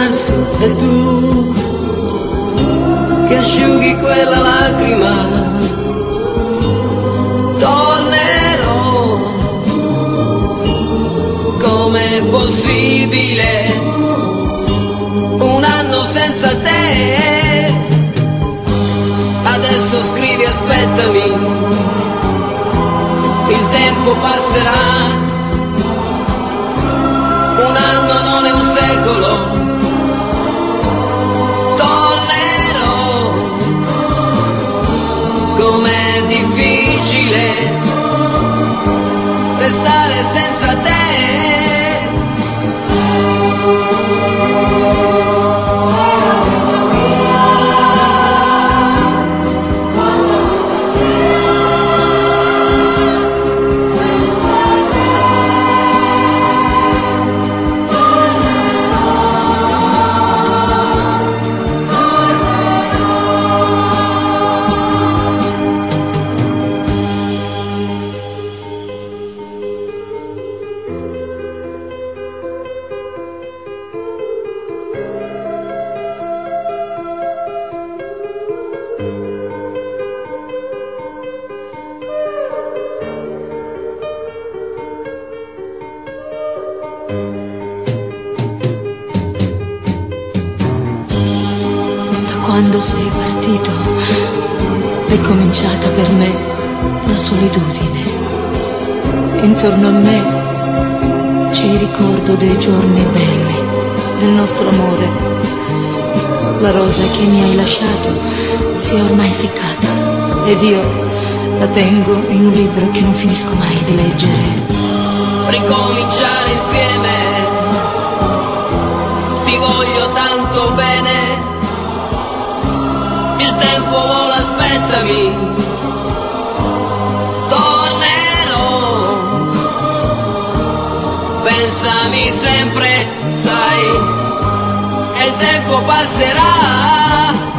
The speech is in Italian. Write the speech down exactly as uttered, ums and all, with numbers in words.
adesso è tu che asciughi quella lacrima. Tornerò, com'è possibile un anno senza te? Adesso scrivi aspettami, il tempo passerà. Un anno non è un secolo, tornerò, com'è difficile restare senza te. Quando sei partito è cominciata per me la solitudine. Intorno a me c'è il ricordo dei giorni belli, del nostro amore. La rosa che mi hai lasciato si è ormai seccata ed io la tengo in un libro che non finisco mai di leggere. Ricominciare insieme, ti voglio tanto bene. Il tempo vola, aspettami, tornerò, pensami sempre, sai, e il tempo passerà.